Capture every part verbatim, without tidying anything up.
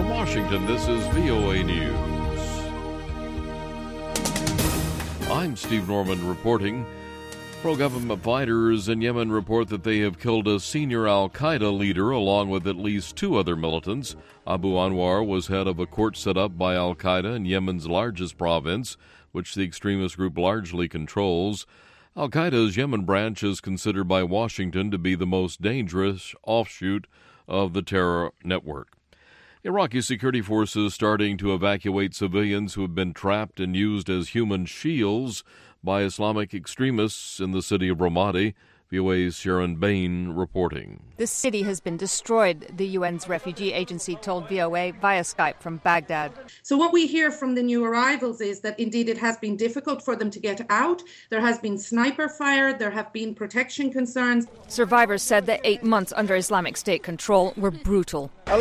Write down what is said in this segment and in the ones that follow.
From Washington, this is V O A News. I'm Steve Norman reporting. Pro-government fighters in Yemen report that they have killed a senior al-Qaeda leader along with at least two other militants. Abu Anwar was head of a court set up by al-Qaeda in Yemen's largest province, which the extremist group largely controls. Al-Qaeda's Yemen branch is considered by Washington to be the most dangerous offshoot of the terror network. Iraqi security forces starting to evacuate civilians who have been trapped and used as human shields by Islamic extremists in the city of Ramadi. V O A's Sharon Bain reporting. The city has been destroyed, the U N's refugee agency told V O A via Skype from Baghdad. So what we hear from the new arrivals is that indeed it has been difficult for them to get out. There has been sniper fire. There have been protection concerns. Survivors said the eight months under Islamic State control were brutal. When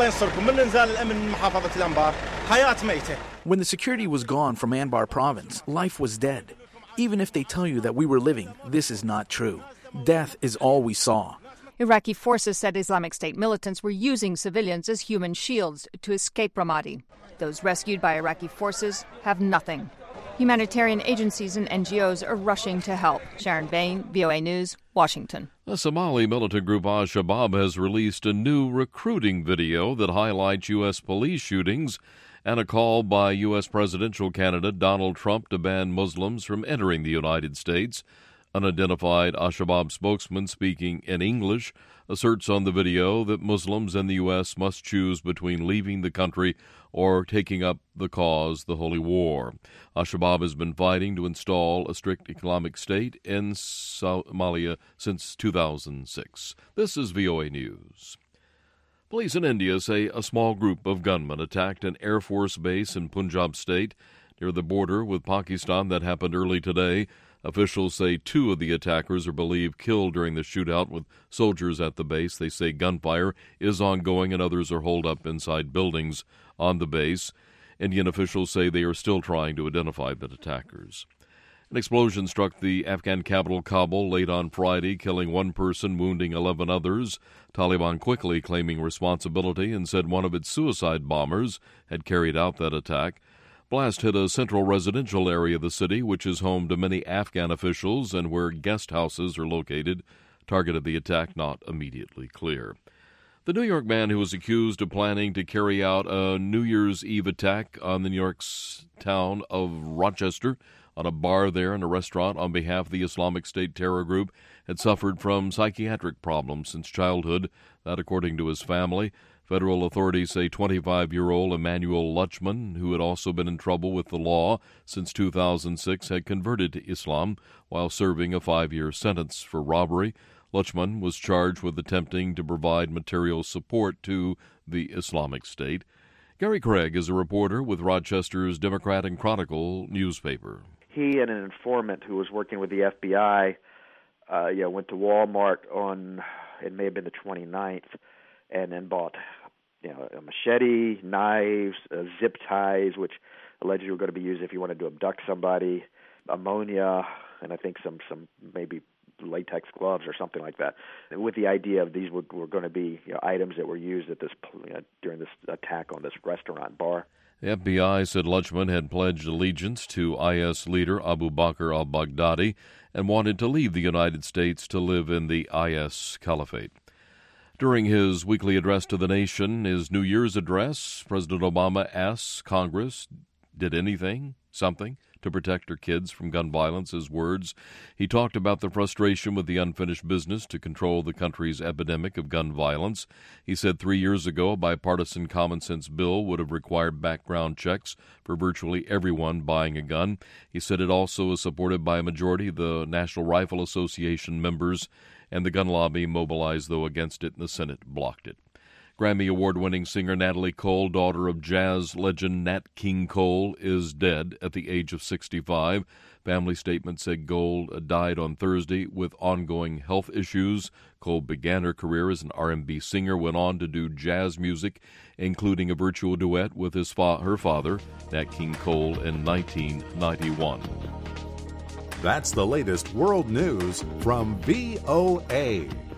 the security was gone from Anbar province, life was dead. Even if they tell you that we were living, this is not true. Death is all we saw. Iraqi forces said Islamic State militants were using civilians as human shields to escape Ramadi. Those rescued by Iraqi forces have nothing. Humanitarian agencies and N G Os are rushing to help. Sharon Bain, V O A News, Washington. The Somali militant group Al-Shabaab has released a new recruiting video that highlights U S police shootings and a call by U S presidential candidate Donald Trump to ban Muslims from entering the United States. Unidentified Al-Shabaab spokesman speaking in English asserts on the video that Muslims in the U S must choose between leaving the country or taking up the cause, the Holy War. Al-Shabaab has been fighting to install a strict Islamic state in Somalia since two thousand six. This is V O A News. Police in India say a small group of gunmen attacked an Air Force base in Punjab state near the border with Pakistan. That happened early today. Officials say two of the attackers are believed killed during the shootout with soldiers at the base. They say gunfire is ongoing and others are holed up inside buildings on the base. Indian officials say they are still trying to identify the attackers. An explosion struck the Afghan capital Kabul late on Friday, killing one person, wounding eleven others. Taliban quickly claiming responsibility and said one of its suicide bombers had carried out that attack. Blast hit a central residential area of the city, which is home to many Afghan officials and where guest houses are located. Target of the attack not immediately clear. The New York man who was accused of planning to carry out a New Year's Eve attack on the New York's town of Rochester, on a bar there and a restaurant on behalf of the Islamic State terror group, had suffered from psychiatric problems since childhood, that according to his family. Federal authorities say twenty-five-year-old Emmanuel Lutchman, who had also been in trouble with the law since two thousand six, had converted to Islam while serving a five-year sentence for robbery. Lutchman was charged with attempting to provide material support to the Islamic State. Gary Craig is a reporter with Rochester's Democrat and Chronicle newspaper. He and an informant who was working with the F B I uh, you know, went to Walmart on, it may have been the twenty-ninth, and then bought, you know, a machete, knives, uh, zip ties, which allegedly were going to be used if you wanted to abduct somebody, ammonia, and I think some, some maybe latex gloves or something like that, with the idea of these were, were going to be, you know, items that were used at this you know, during this attack on this restaurant bar. The F B I said Lutchman had pledged allegiance to I S leader Abu Bakr al-Baghdadi and wanted to leave the United States to live in the I S caliphate. During his weekly address to the nation, his New Year's address, President Obama asks Congress, did anything, something, to protect her kids from gun violence, his words. He talked about the frustration with the unfinished business to control the country's epidemic of gun violence. He said three years ago a bipartisan common-sense bill would have required background checks for virtually everyone buying a gun. He said it also is supported by a majority of the National Rifle Association members, and the gun lobby mobilized, though, against it, and the Senate blocked it. Grammy Award-winning singer Natalie Cole, daughter of jazz legend Nat King Cole, is dead at the age of sixty-five. Family statement said Cole died on Thursday with ongoing health issues. Cole began her career as an R and B singer, went on to do jazz music, including a virtual duet with his fa- her father, Nat King Cole, in nineteen ninety-one. That's the latest world news from V O A.